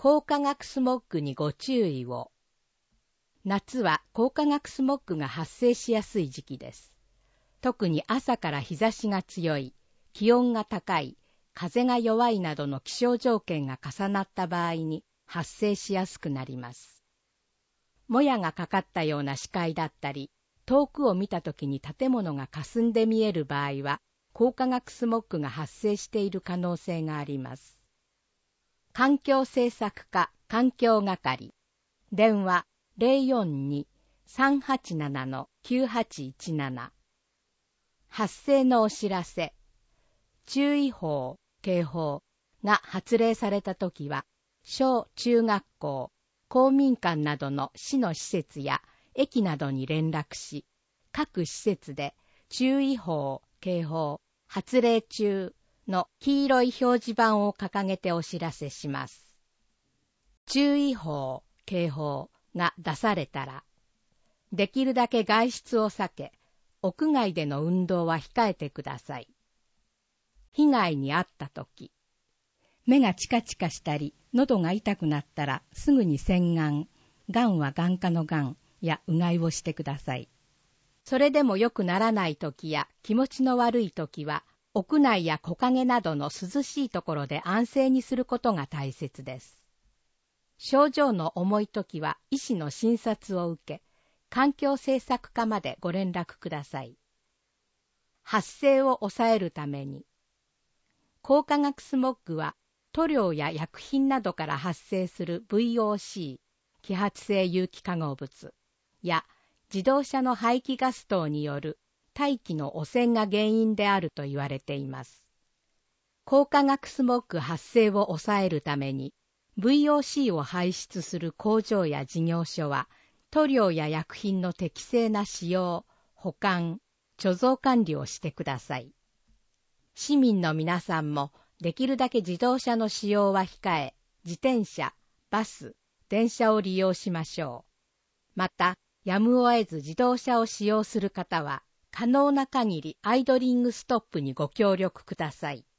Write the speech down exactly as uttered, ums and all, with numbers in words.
光化学スモッグにご注意を。夏は光化学スモッグが発生しやすい時期です。特に朝から日差しが強い、気温が高い、風が弱いなどの気象条件が重なった場合に発生しやすくなります。もやがかかったような視界だったり、遠くを見たときに建物が霞んで見える場合は、光化学スモッグが発生している可能性があります。環境政策課環境係、電話 ゼロよんに さんはちなな きゅうはちいちなな。発生のお知らせ、注意報、警報が発令されたときは、小中学校、公民館などの市の施設や駅などに連絡し、各施設で注意報、警報、発令中の黄色い表示板を掲げてお知らせします。注意報、警報が出されたら、できるだけ外出を避け、屋外での運動は控えてください。被害に遭ったとき、目がチカチカしたり、喉が痛くなったらすぐに洗顔、がんは眼科のがんやうがいをしてください。それでも良くならないときや気持ちの悪いときは、屋内や木陰などの涼しいところで安静にすることが大切です。症状の重いときは医師の診察を受け、環境政策課までご連絡ください。発生を抑えるために、光化学スモッグは塗料や薬品などから発生する ブイオーシー、揮発性有機化合物や自動車の排気ガス等による大気の汚染が原因であると言われています。光化学スモッグ発生を抑えるために ブイオーシー を排出する工場や事業所は塗料や薬品の適正な使用、保管、貯蔵管理をしてください。市民の皆さんもできるだけ自動車の使用は控え、自転車、バス、電車を利用しましょう。また、やむを得ず自動車を使用する方は、可能な限りアイドリングストップにご協力ください。